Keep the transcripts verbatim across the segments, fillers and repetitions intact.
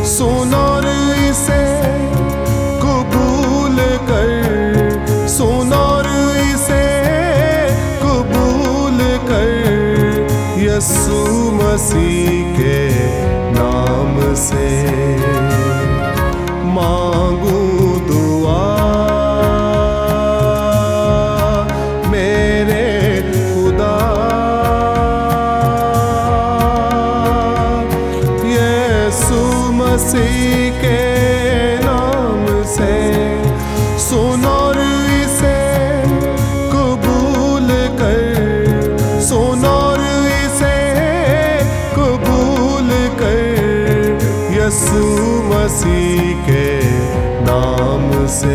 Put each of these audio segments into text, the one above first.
सुनो और इसे कबूल कर, सुनो और इसे कबूल कर, यीशु मसीह के नाम से मांगू दुआ मेरे खुदा, यीशु मसीह के नाम से। सुनो और इसे कबूल कर, सुनो और इसे कबूल कर, यीशु मसीह के नाम से।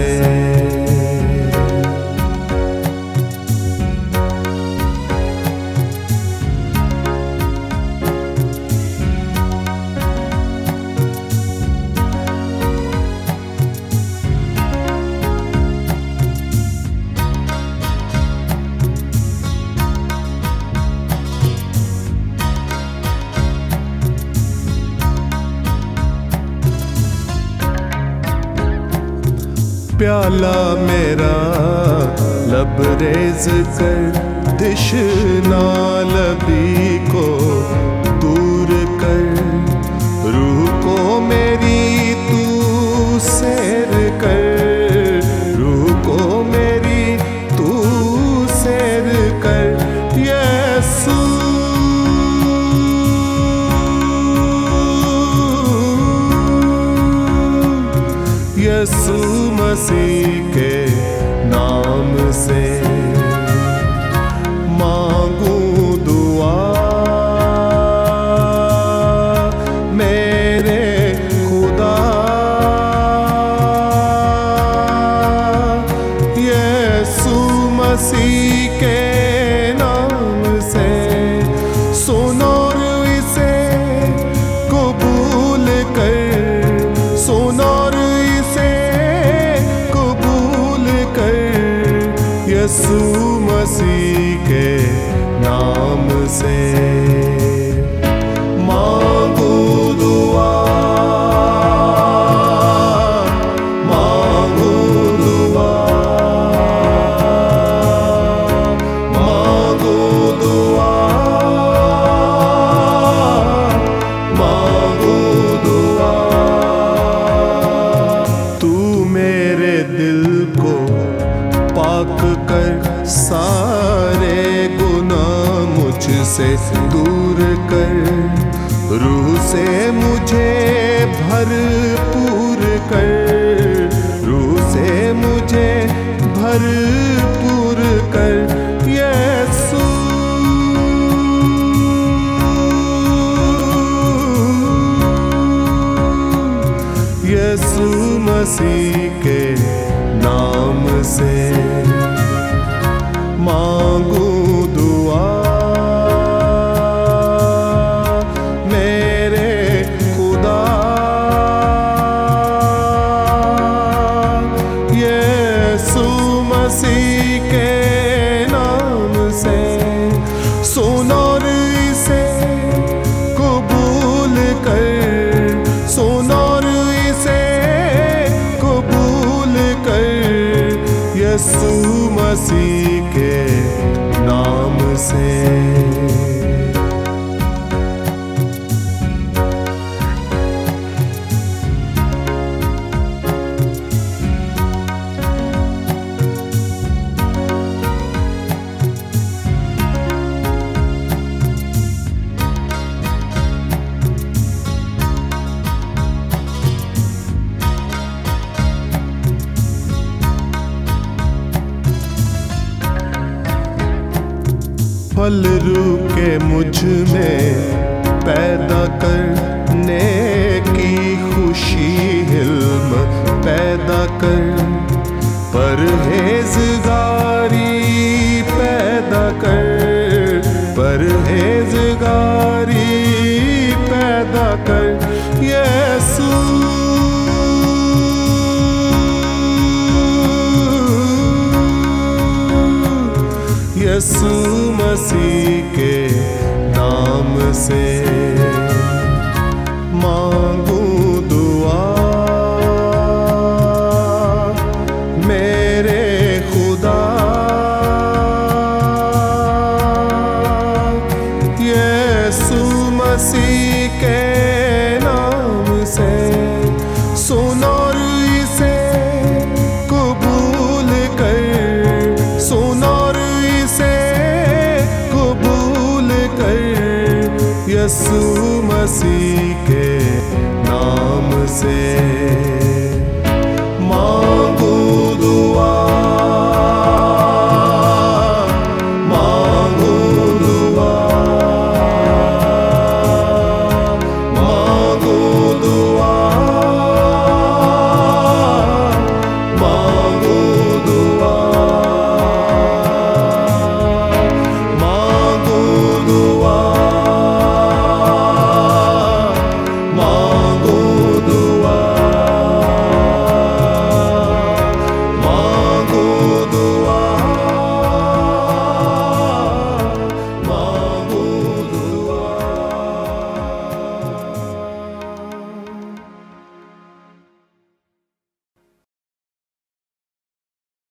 प्याला मेरा लबरेज कर, दिशना लबी को दूर कर, रूह को मेरी तू सैर कर, रूह को मेरी तू सैर कर, यीशु यीशु मसीह के नाम से मांगू दुआ मेरे खुदा, यीशु मसीह के नाम से। सुनो और इसे कबूल कर, सुनो और इसे कबूल कर, यीशु मसीह के नाम से मांगू दुआ, मांगू दुआ, मांगू दुआ, मांगू दुआ। तू मेरे दिल को पाक कर, सारे गुनाह मुझसे दूर कर, रूह से मुझे भरपूर कर, रूह से मुझे भरपूर कर, यीशु यीशु मसीह के नाम से मांगू दुआ मेरे खुदा, यीशु मसीह के नाम से। सुनो और इसे कबूल कर, सुनो और इसे कबूल कर, यीशु मसीह के नाम से। फल रुके मुझ में पैदा करने की खुशी, हिल्म पैदा कर, परहेजगारी पैदा कर, परहेजगारी पैदा कर, यीशु यीशु मसीह के नाम से मांगू दुआ। से सुन और इसे कबूल कर, सुन और इसे कबूल कर। यसू